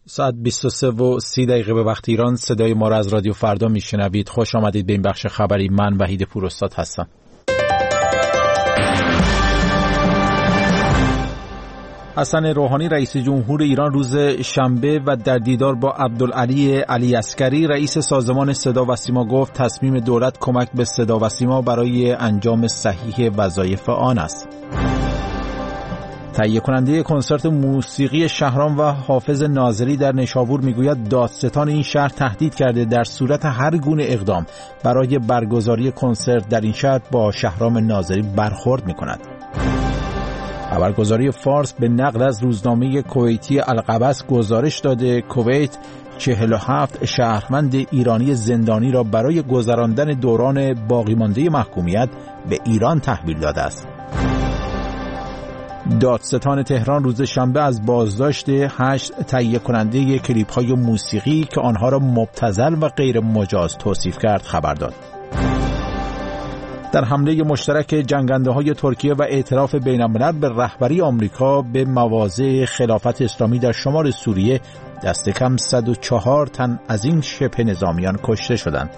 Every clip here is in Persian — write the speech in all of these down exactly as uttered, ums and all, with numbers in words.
ساعت بیست و سه و سی دقیقه به وقت ایران. صدای ما را از رادیو فردا میشنوید. خوش آمدید به این بخش خبری. من وحید پوراستاد هستم. حسن روحانی رئیس جمهور ایران روز شنبه و در دیدار با عبدالعلی علی عسکری رئیس سازمان صدا و سیما گفت تصمیم دولت کمک به صدا و سیما برای انجام صحیح وظایف آن است. تهیه کننده کنسرت موسیقی شهرام و حافظ ناظری در نشابور میگوید دادستان این شهر تهدید کرده در صورت هر گونه اقدام برای برگزاری کنسرت در این شهر با شهرام ناظری برخورد میکند. خبرگزاری فارس به نقل از روزنامه کویتی القبس گزارش داده کویت چهل و هفت شهروند ایرانی زندانی را برای گذراندن دوران باقی مانده محکومیت به ایران تحویل داده است. دادستان تهران روز شنبه از بازداشت هشت تهیه کننده کلیپ های موسیقی که آنها را مبتذل و غیر مجاز توصیف کرد خبر داد. در حمله مشترک جنگنده های ترکیه و اعتراف بین الملل به رهبری آمریکا به مواضع خلافت اسلامی در شمال سوریه دست کم صد و چهار تن از این شبه نظامیان کشته شدند.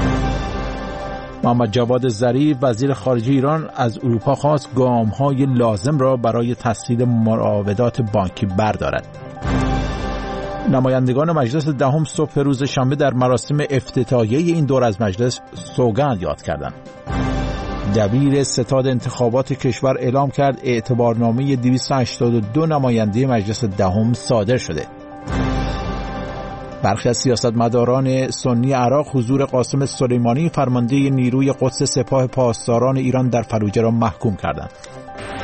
محمد جواد ظریف وزیر خارجه ایران از اروپا خواست گام‌های لازم را برای تسهیل مراودات بانکی بردارد. نمایندگان مجلس دهم صبح روز شنبه در مراسم افتتاحیه این دور از مجلس سوگند یاد کردند. دبیر ستاد انتخابات کشور اعلام کرد اعتبارنامه دویست و هشتاد و دو نماینده مجلس دهم صادر شده. برخی از سیاستمداران سنی عراق حضور قاسم سلیمانی فرمانده نیروی قدس سپاه پاسداران ایران در فلوجه را محکوم کردند.